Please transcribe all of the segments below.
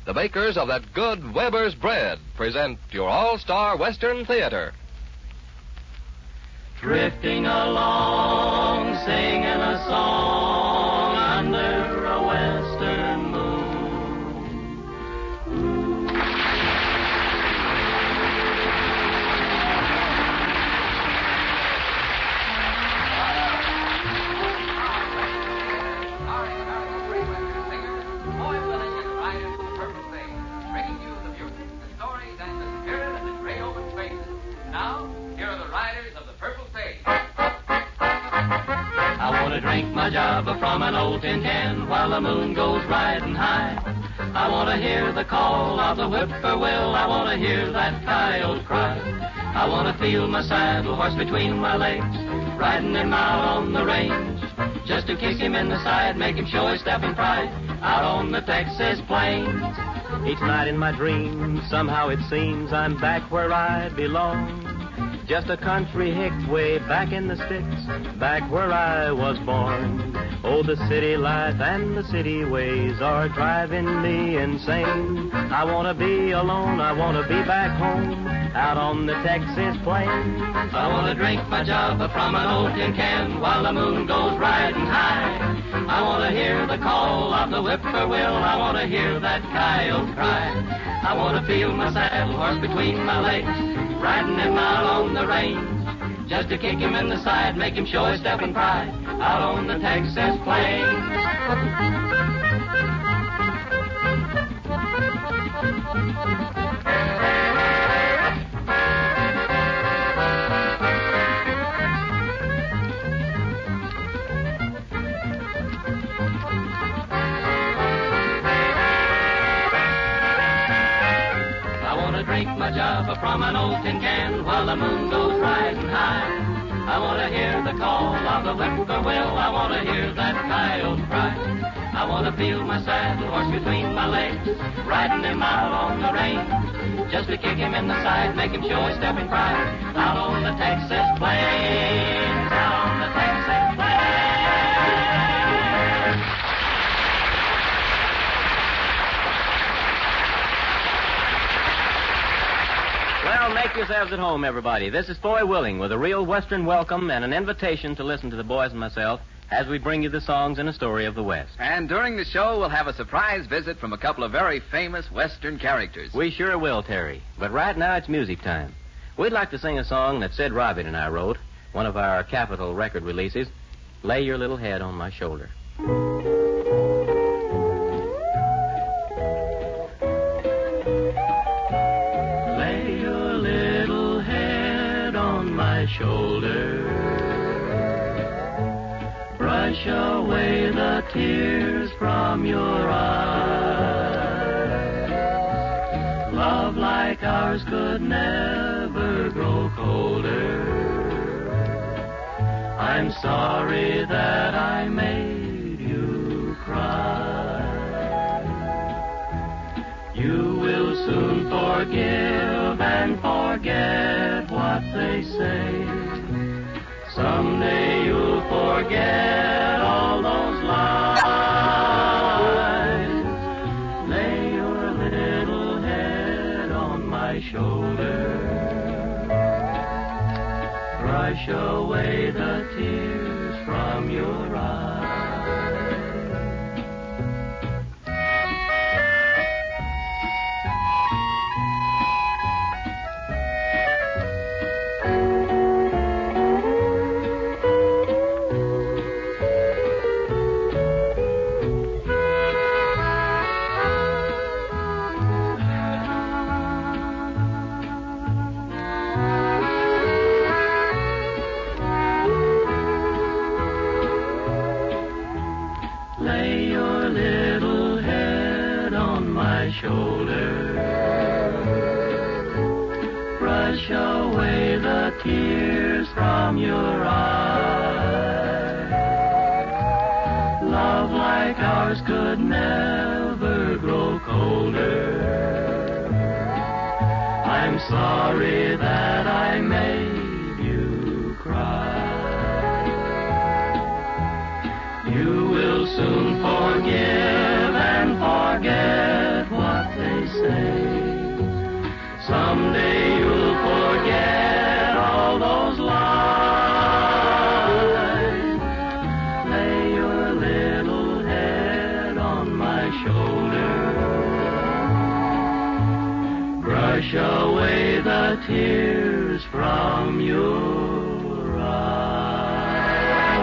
the makers of that good Weber's bread, present your all-star Western Theater. Drifting along, singing a song under a western moon. Drink my java from an old tin can while the moon goes riding high. I want to hear the call of the whippoorwill. I want to hear that coyote cry. I want to feel my saddle horse between my legs, riding him out on the range, just to kick him in the side, make him show his stepping pride out on the Texas plains. Each night in my dreams, somehow it seems I'm back where I belong. Just a country hick way back in the sticks, back where I was born. Oh, the city life and the city ways are driving me insane. I want to be alone, I want to be back home, out on the Texas plains. I want to drink my java from an old tin can while the moon goes riding high. I want to hear the call of the whippoorwill. I want to hear that coyote cry. I want to feel my saddle horse between my legs, riding him out on the range, just to kick him in the side, make him show his stepping pride out on the Texas plains. Drink my java from an old tin can while the moon goes riding high. I want to hear the call of the whippoorwill. I want to hear that coyote cry. I want to feel my saddle horse between my legs, riding him out on the range, just to kick him in the side, make him show his stepping pride out on the Texas plains, out on the Texas plains. Well, make yourselves at home, everybody. This is Foy Willing with a real Western welcome and an invitation to listen to the boys and myself as we bring you the songs and a story of the West. And during the show, we'll have a surprise visit from a couple of very famous Western characters. We sure will, Terry. But right now, it's music time. We'd like to sing a song that Sid Robert and I wrote, one of our Capitol record releases, Lay Your Little Head on My Shoulder. Shoulder, brush away the tears from your eyes. Love like ours could never grow colder. I'm sorry that I made you cry. You will soon forgive and forget what they say. Someday you'll forget all those lies. Lay your little head on my shoulder. Brush away the tears from your eyes. Shoulder, brush away the tears from your eyes. Love like ours could never grow colder. I'm sorry that I made you cry. You will soon forgive and forget what they wash away the tears from your eyes.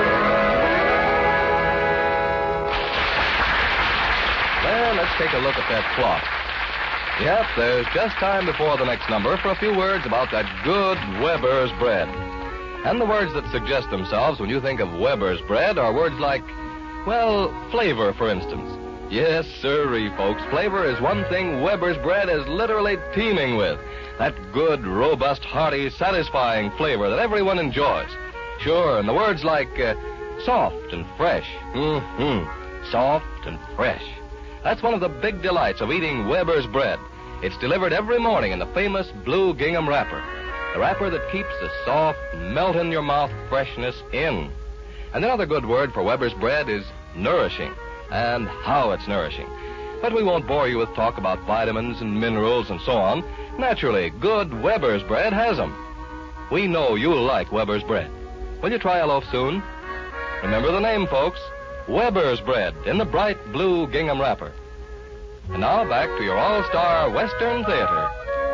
Well, let's take a look at that clock. Yep, there's just time before the next number for a few words about that good Weber's bread. And the words that suggest themselves when you think of Weber's bread are words like, well, flavor, for instance. Yes, sirree, folks. Flavor is one thing Weber's bread is literally teeming with. That good, robust, hearty, satisfying flavor that everyone enjoys. Sure, and the words like soft and fresh. Soft and fresh. That's one of the big delights of eating Weber's bread. It's delivered every morning in the famous blue gingham wrapper. The wrapper that keeps the soft, melt-in-your-mouth freshness in. And another good word for Weber's bread is nourishing. And how it's nourishing. But we won't bore you with talk about vitamins and minerals and so on. Naturally, good Weber's bread has them. We know you'll like Weber's bread. Will you try a loaf soon? Remember the name, folks. Weber's bread in the bright blue gingham wrapper. And now back to your all-star Western Theater.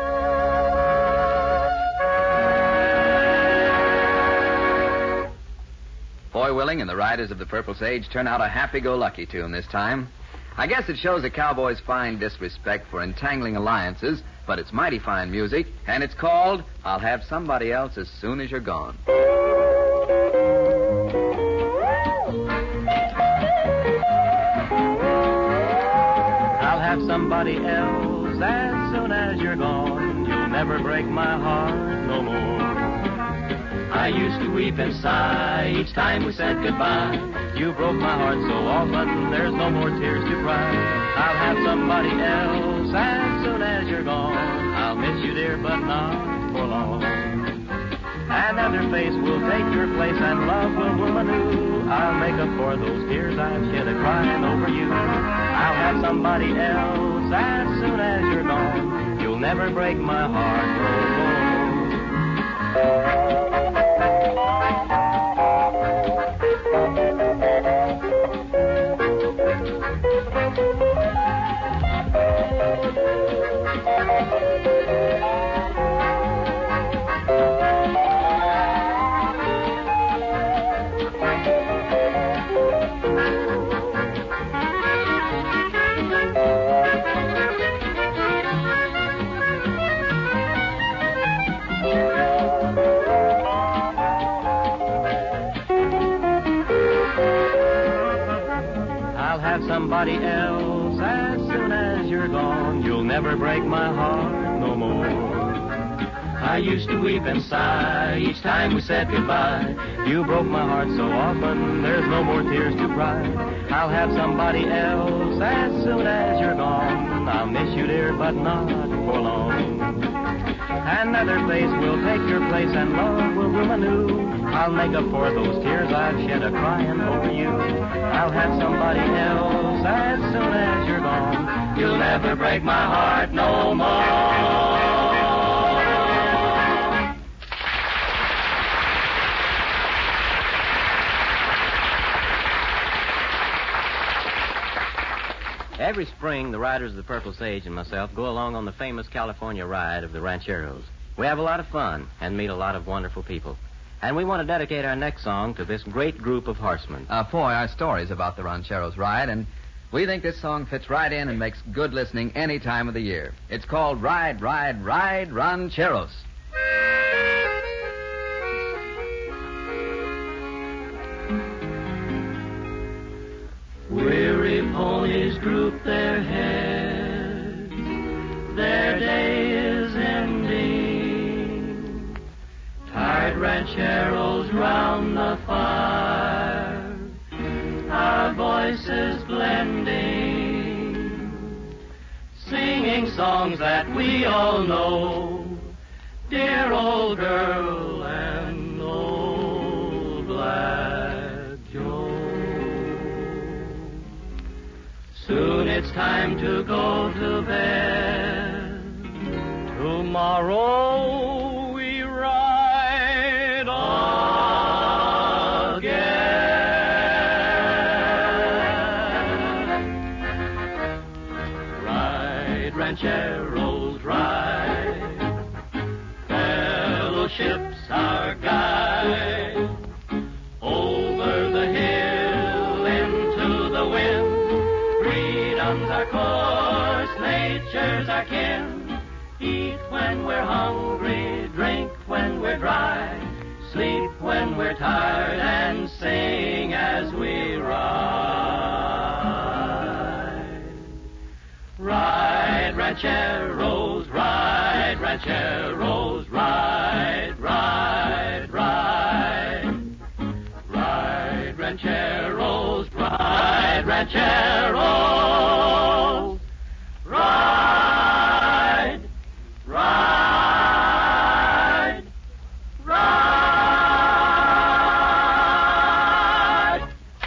Foy Willing and the Riders of the Purple Sage turn out a happy-go-lucky tune this time. I guess it shows a cowboy's fine disrespect for entangling alliances, but it's mighty fine music, and it's called I'll Have Somebody Else As Soon As You're Gone. I'll have somebody else as soon as you're gone. You'll never break my heart no more. I used to weep and sigh each time we said goodbye. You broke my heart so often, there's no more tears to cry. I'll have somebody else as soon as you're gone. I'll miss you, dear, but not for long. Another face will take your place and love will bloom anew. I'll make up for those tears I've shed a-crying over you. I'll have somebody else as soon as you're gone. You'll never break my heart no more. Somebody else as soon as you're gone. You'll never break my heart no more. I used to weep and sigh each time we said goodbye. You broke my heart so often, there's no more tears to cry. I'll have somebody else as soon as you're gone. I'll miss you, dear, but not for long. Another face will take your place and love will bloom anew. I'll make up for those tears I've shed a-crying over you. I'll have somebody else as soon as you're gone. You'll never break my heart no more. Every spring, the Riders of the Purple Sage and myself go along on the famous California ride of the Rancheros. We have a lot of fun and meet a lot of wonderful people. And we want to dedicate our next song to this great group of horsemen. Foy, our story's about the Rancheros ride, and we think this song fits right in and makes good listening any time of the year. It's called Ride, Ride, Ride, Rancheros. Weary ponies droop their heads, their day is ending. Tired rancheros round the fire, our voices blending, singing songs that we all know. Dear old girl and old black Joe. Soon it's time to go to bed. Tomorrow we ride again. Ride, rancheros, ride. ship's our guide. Over the hill, into the wind, freedom's our course, nature's our kin. Eat when we're hungry, drink when we're dry, sleep when we're tired, and sing as we ride. Ride, rancheros, ride, rancheros, ride, ride, ride. Ride, rancheros, ride, rancheros, ride, ride, ride.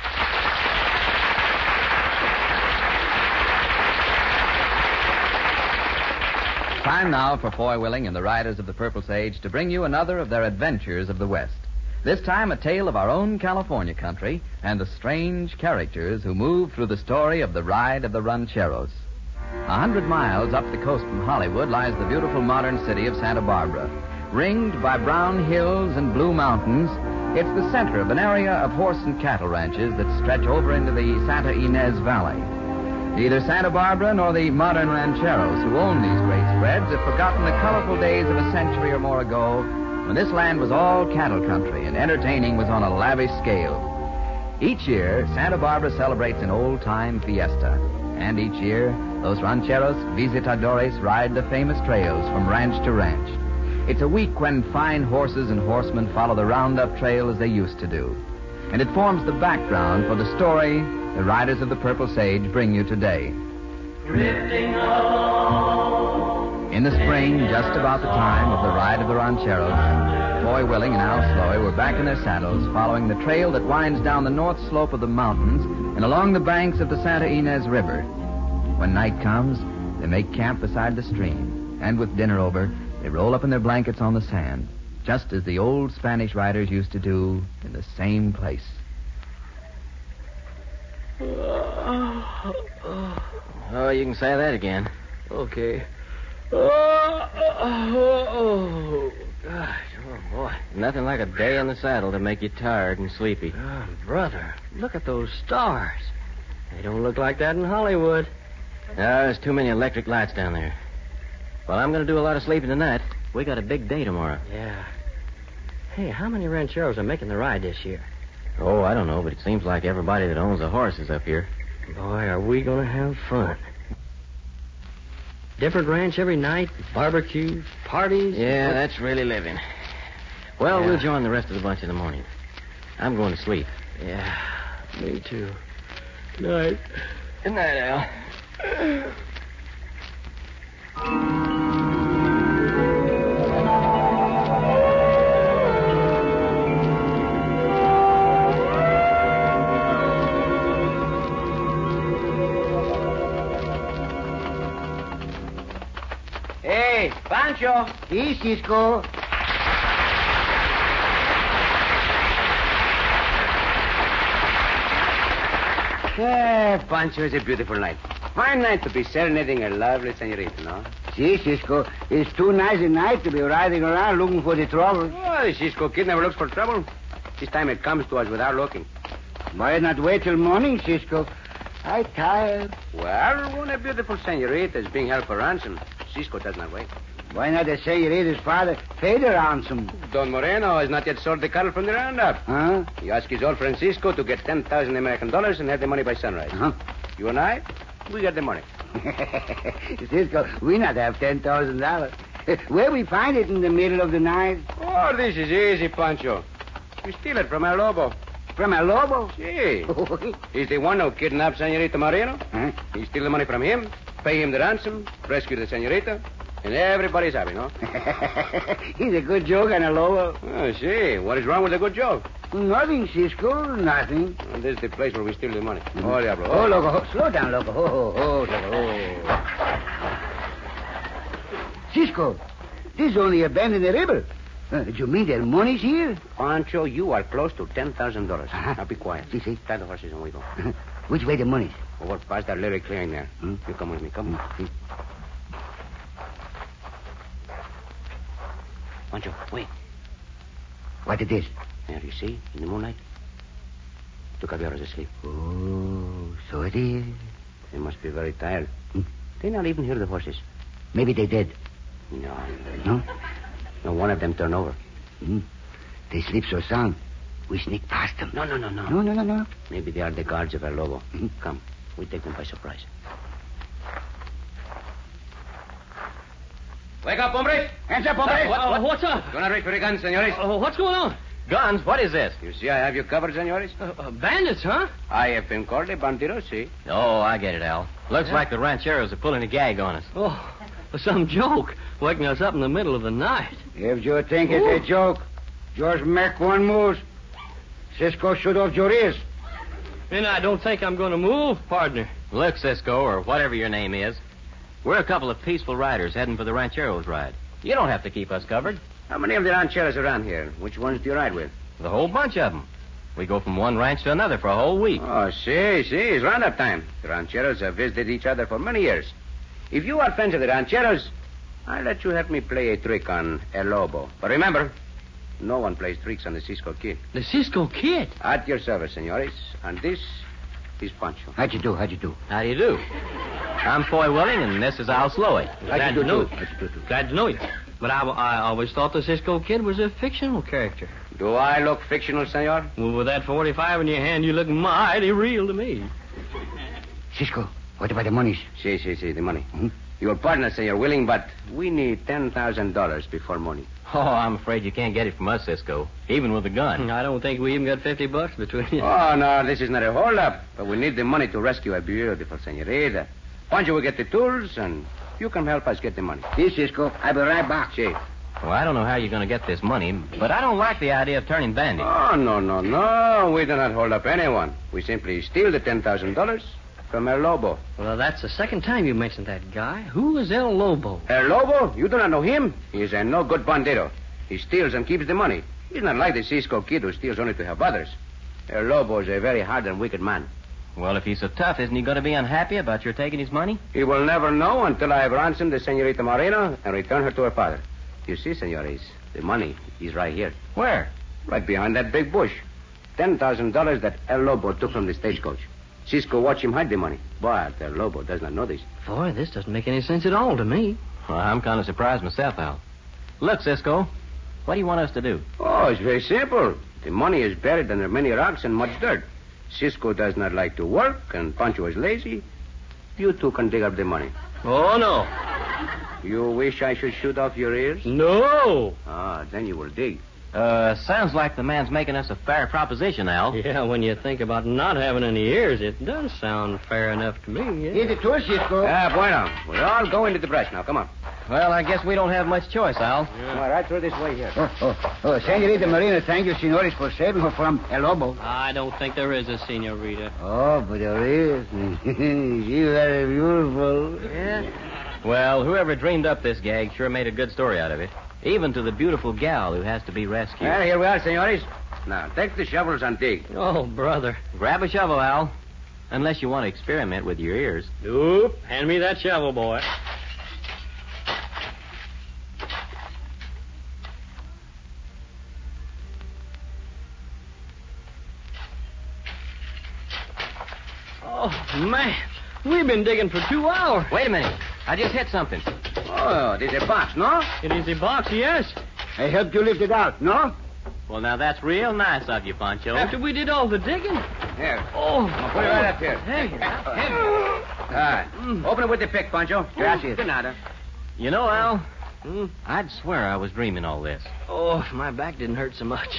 Time now for Foy Willing and the Riders of the Purple Sage to bring you another of their adventures of the West. This time a tale of our own California country and the strange characters who move through the story of the Ride of the Rancheros. 100 miles up the coast from Hollywood lies the beautiful modern city of Santa Barbara. Ringed by brown hills and blue mountains, it's the center of an area of horse and cattle ranches that stretch over into the Santa Ynez Valley. Neither Santa Barbara nor the modern rancheros who own these great spreads have forgotten the colorful days of a century or more ago when this land was all cattle country and entertaining was on a lavish scale. Each year, Santa Barbara celebrates an old-time fiesta. And each year, those rancheros visitadores ride the famous trails from ranch to ranch. It's a week when fine horses and horsemen follow the roundup trail as they used to do. And it forms the background for the story the Riders of the Purple Sage bring you today. Drifting along. In the spring, just about the time of the Ride of the Rancheros, Foy Willing and Al Sloy were back in their saddles following the trail that winds down the north slope of the mountains and along the banks of the Santa Ynez River. When night comes, they make camp beside the stream, and with dinner over, they roll up in their blankets on the sand, just as the old Spanish riders used to do in the same place. Oh, you can say that again. Okay. Oh, gosh. Oh, boy. Nothing like a day in the saddle to make you tired and sleepy. Oh, brother, look at those stars. They don't look like that in Hollywood. No, there's too many electric lights down there. Well, I'm going to do a lot of sleeping tonight. We got a big day tomorrow. Yeah. Hey, how many rancheros are making the ride this year? Oh, I don't know, but it seems like everybody that owns a horse is up here. Boy, are we going to have fun. Different ranch every night, barbecues, parties. Yeah, that's really living. Well, Yeah. we'll join the rest of the bunch in the morning. I'm going to sleep. Yeah, me too. Night. Good night, Al. Hey, Pancho. Sí, Cisco. Yeah, Pancho, it's a beautiful night. Fine night to be serenading a lovely senorita, no? See, Cisco, it's too nice a night to be riding around looking for the trouble. Oh, the Cisco kid never looks for trouble. This time it comes to us without looking. Why not wait till morning, Cisco? I'm tired. Well, when a beautiful senorita is being held for ransom, Cisco does not wait. Why not the senorita's father pay the ransom? Don Moreno has not yet sold the cattle from the roundup. Huh? He asked his old friend Cisco to get 10,000 American dollars and have the money by sunrise. Huh? You and I, we got the money. Cisco, we not have $10,000. Where we find it in the middle of the night? Oh, this is easy, Pancho. We steal it from El Lobo. From El Lobo? See, he's the one who kidnapped Senorita Moreno. Huh? He steal the money from him, pay him the ransom, rescue the senorita, and everybody's happy, no? He's a good joke on El Lobo. Oh, see, what is wrong with a good joke? Nothing, Cisco, nothing. Well, this is the place where we steal the money. Oh, Diablo. Oh, Loco, slow down, Loco. Oh, Loco. Cisco, this is only a bend in the river. Do you mean their money's here? Pancho, you are close to $10,000. Uh-huh. Now be quiet. See. Tie the horses and we go. Which way the money's? Over past that little clearing there. Hmm? You come with me. Come. Pancho, wait. What it is? There, you see, in the moonlight. Two caballeros asleep. Oh, so it is. They must be very tired. They not even hear the horses. Maybe they did. No. No? No, one of them turn over. They sleep so sound. We sneak past them. No. No. Maybe they are the guards of El Lobo. Come, we take them by surprise. Wake up, hombres. Hands up, hombre. What's up? Do not reach for the guns, senores. What's going on? Guns? What is this? You see, I have you covered, senores. Bandits, huh? I have been called a bandito, see? Oh, I get it, Al. Looks like the rancheros are pulling a gag on us. Oh, some joke. Waking us up in the middle of the night. If you think it's a joke, just make one move. Cisco shoot off your ears. And I don't think I'm going to move, partner. Look, Cisco, or whatever your name is, we're a couple of peaceful riders heading for the rancheros' ride. You don't have to keep us covered. How many of the rancheros around here? Which ones do you ride with? The whole bunch of them. We go from one ranch to another for a whole week. Oh, see, it's roundup time. The rancheros have visited each other for many years. If you are friends of the rancheros, I'll let you help me play a trick on El Lobo. But remember, no one plays tricks on the Cisco Kid. The Cisco Kid? At your service, senores. And this is Pancho. How'd you do? How do you do? I'm Foy Willing, and this is Al Sloey. Glad to know you. But I always thought the Cisco Kid was a fictional character. Do I look fictional, senor? Well, with that 45 in your hand, you look mighty real to me. Cisco, what about the monies? See, the money. Your partner, senor Willing, but we need $10,000 before morning. Oh, I'm afraid you can't get it from us, Cisco, even with a gun. I don't think we even got $50 between you. Oh, no, this is not a holdup. But we need the money to rescue a beautiful senorita. Pancho will get the tools, and you can help us get the money. Here, Cisco. I'll be right back. See. Well, I don't know how you're going to get this money, but I don't like the idea of turning bandit. Oh, no. We do not hold up anyone. We simply steal the $10,000 from El Lobo. Well, that's the second time you mentioned that guy. Who is El Lobo? El Lobo? You do not know him? He is a no-good bandito. He steals and keeps the money. He's not like the Cisco Kid who steals only to help others. El Lobo is a very hard and wicked man. Well, if he's so tough, isn't he going to be unhappy about your taking his money? He will never know until I have ransomed the Senorita Moreno and returned her to her father. You see, senores, the money is right here. Where? Right behind that big bush. $10,000 that El Lobo took from the stagecoach. Cisco watched him hide the money. But El Lobo does not know this. Boy, this doesn't make any sense at all to me. Well, I'm kind of surprised myself, Al. Look, Cisco, what do you want us to do? Oh, it's very simple. The money is buried under many rocks and much dirt. Cisco does not like to work, and Pancho is lazy. You two can dig up the money. Oh, no. You wish I should shoot off your ears? No. Ah, then you will dig. Sounds like the man's making us a fair proposition, Al. Yeah, when you think about not having any ears, it does sound fair enough to me. Yeah. Here's the tool, Cisco. Bueno. We'll all go into the brush now. Come on. Well, I guess we don't have much choice, Al. Come on, right through this way here. Oh, Senorita Marina, thank you, senores, for saving her from El Lobo. I don't think there is a senorita. Oh, but there is. She's very beautiful. Yeah? Well, whoever dreamed up this gag sure made a good story out of it. Even to the beautiful gal who has to be rescued. Well, here we are, senores. Now, take the shovels and dig. Oh, brother. Grab a shovel, Al. Unless you want to experiment with your ears. Nope. Hand me that shovel, boy. Oh, man. We've been digging for 2 hours. Wait a minute. I just hit something. Oh, there's a box, no? It is a box, yes. I helped you lift it out, no? Well, now that's real nice of you, Pancho. After we did all the digging. Here. Oh. I'll put it right up here. Hey. All right. Open it with the pick, Pancho. Gracias. De nada. You know, Al, I'd swear I was dreaming all this. Oh, if my back didn't hurt so much.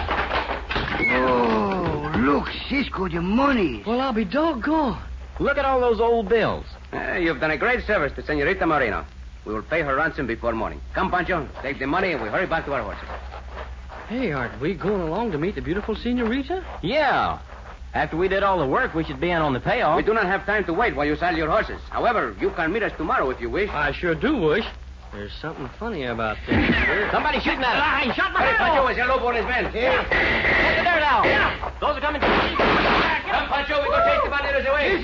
Oh, look, Cisco, the money. Well, I'll be doggone. Look at all those old bills. You've done a great service to Senorita Moreno. We will pay her ransom before morning. Come, Pancho. Take the money and we hurry back to our horses. Hey, aren't we going along to meet the beautiful senorita? Yeah. After we did all the work, we should be in on the payoff. We do not have time to wait while you saddle your horses. However, you can meet us tomorrow if you wish. I sure do wish. There's something funny about this. Somebody shooting at us. I shot my Hey, Pancho, is El Lobo and his men. Look at there now. Yeah. Those are coming. Come, Pancho, we go chase the banditos away.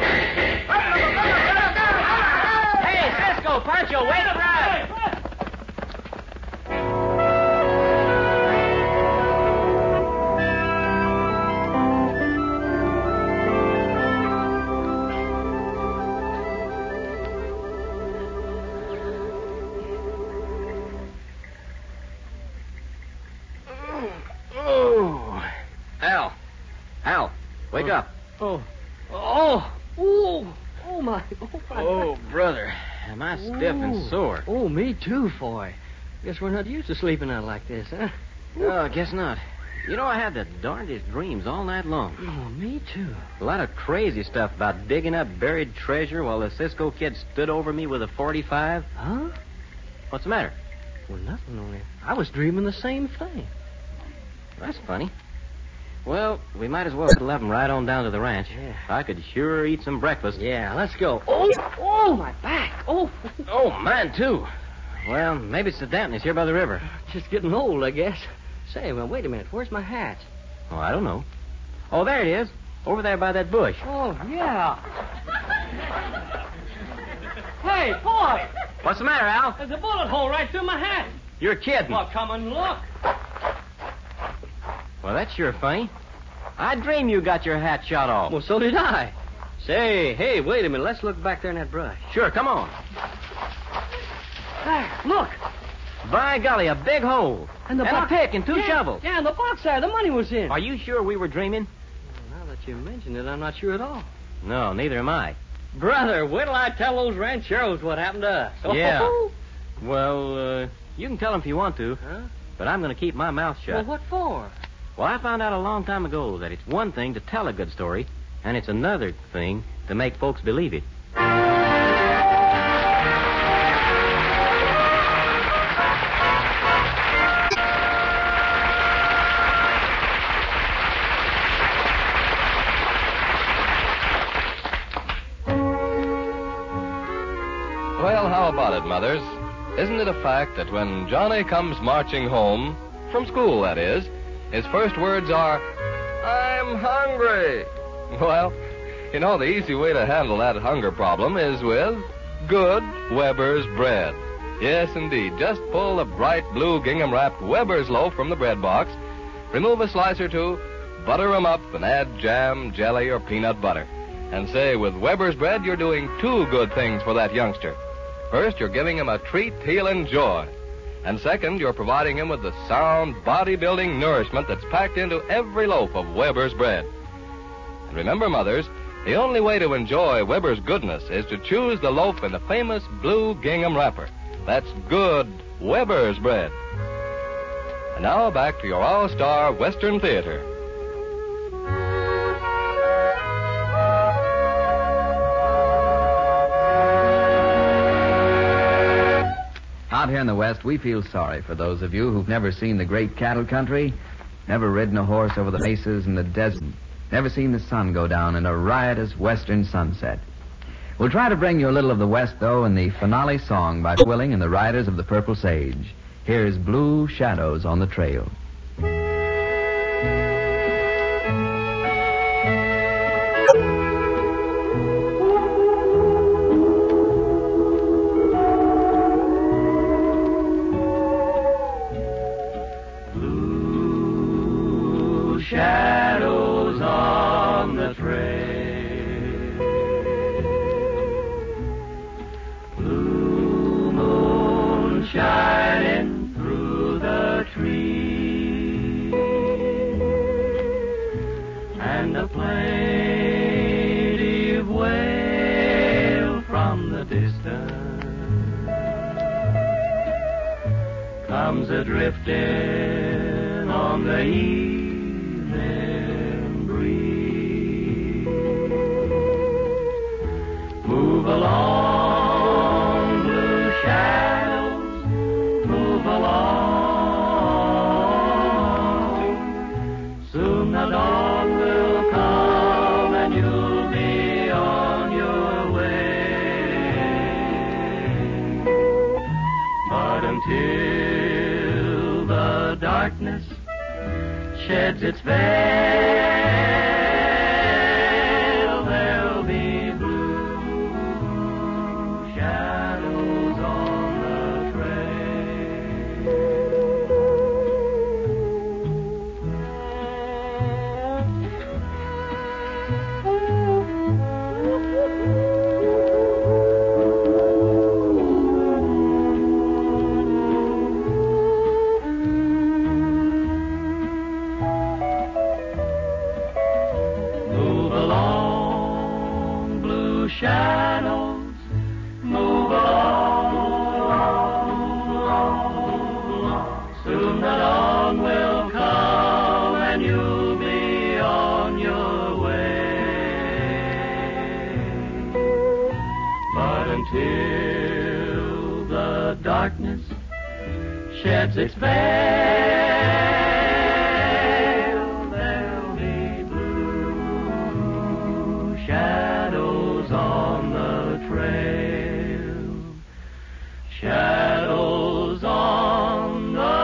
Hey, Cisco, Pancho, wait a minute. Wake up. Oh, my. Oh, brother. Am I stiff and sore? Oh, me too, Foy. Guess we're not used to sleeping out like this, huh? Oh, I guess not. You know, I had the darndest dreams all night long. Oh, me too. A lot of crazy stuff about digging up buried treasure while the Cisco kid stood over me with a .45. Huh? What's the matter? Well, nothing only. I was dreaming the same thing. That's funny. Well, we might as well let them right on down to the ranch. Yeah. I could sure eat some breakfast. Yeah, let's go. Oh, my back. Oh, Mine, too. Well, maybe it's the dampness here by the river. just getting old, I guess. Say, well, wait a minute. Where's my hat? Oh, I don't know. Oh, there it is. Over there by that bush. Oh, yeah. Hey, Foy! What's the matter, Al? There's a bullet hole right through my hat. You're kidding. Well, come and look. Well, that's sure funny. I dreamed you got your hat shot off. Well, so did I. Say, hey, wait a minute. Let's look back there in that brush. Sure, come on. There, look. By golly, a big hole. And the a box. pick and two shovels. Yeah, and the box there. The money was in. Are you sure we were dreaming? Well, now that you mention it, I'm not sure at all. No, neither am I. Brother, wait till I tell those rancheros what happened to us. Yeah. Oh. Well, you can tell them if you want to, Huh? but I'm going to keep my mouth shut. Well, what for? Well, I found out a long time ago that it's one thing to tell a good story, and it's another thing to make folks believe it. Well, how about it, mothers? Isn't it a fact that when Johnny comes marching home, from school, that is, his first words are, "I'm hungry"? Well, you know, the easy way to handle that hunger problem is with good Weber's bread. Yes, indeed. Just pull the bright blue gingham-wrapped Weber's loaf from the bread box, remove a slice or two, butter 'em up, and add jam, jelly, or peanut butter. And say, with Weber's bread, you're doing two good things for that youngster. First, you're giving him a treat he'll enjoy. And second, you're providing him with the sound, body-building nourishment that's packed into every loaf of Weber's bread. And remember, mothers, the only way to enjoy Weber's goodness is to choose the loaf in the famous blue gingham wrapper. That's good Weber's bread. And now back to your all-star Western Theater. Out here in the West, we feel sorry for those of you who've never seen the great cattle country, never ridden a horse over the mesas and the desert, never seen the sun go down in a riotous western sunset. We'll try to bring you a little of the West, though, in the finale song by Willing and the Riders of the Purple Sage. Here's Blue Shadows on the Trail. Shadows on the trail, blue moon shining through the trees, and a plaintive wail from the distance comes a-drifting on the evening breeze. Move along, blue shadows, move along. Soon the dawn will come and you'll be on your way. But until the darkness sheds its veil, there'll be blue shadows on the trail. shadows move along. Soon the dawn will come and you'll be on your way. But until the darkness sheds its veil, there'll be blue shadows on the trail. Shadows on the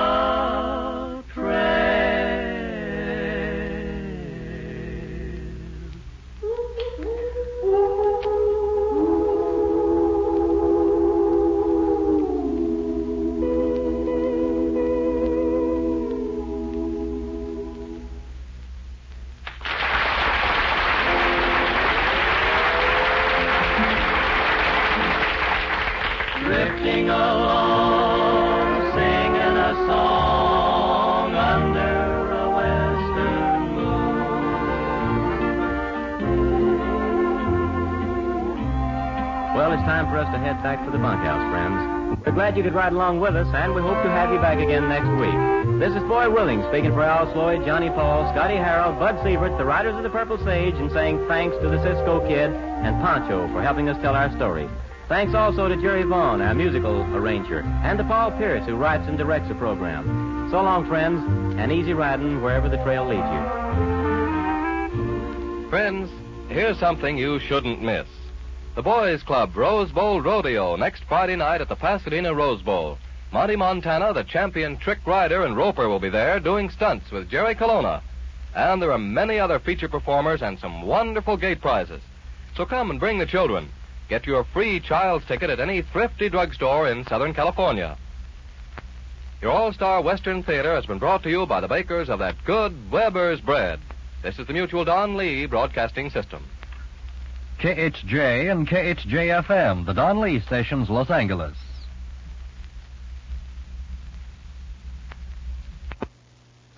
drifting along, singing a song under a western moon. Well, it's time for us to head back to the bunkhouse, friends. We're glad you could ride along with us, and we hope to have you back again next week. This is Boy Willing speaking for Al Sloyd, Johnny Paul, Scotty Harrell, Bud Sievert, the Riders of the Purple Sage, and saying thanks to the Cisco Kid and Pancho for helping us tell our story. Thanks also to Jerry Vaughn, our musical arranger, and to Paul Pierce, who writes and directs the program. So long, friends, and easy riding wherever the trail leads you. Friends, here's something you shouldn't miss. The Boys Club Rose Bowl Rodeo next Friday night at the Pasadena Rose Bowl. Monty Montana, the champion trick rider and roper, will be there doing stunts with Jerry Colonna. And there are many other feature performers and some wonderful gate prizes. So come and bring the children. Get your free child's ticket at any thrifty drugstore in Southern California. Your All-Star Western Theater has been brought to you by the bakers of that good Weber's bread. This is the Mutual Don Lee Broadcasting System. KHJ and KHJFM, the Don Lee stations, Los Angeles.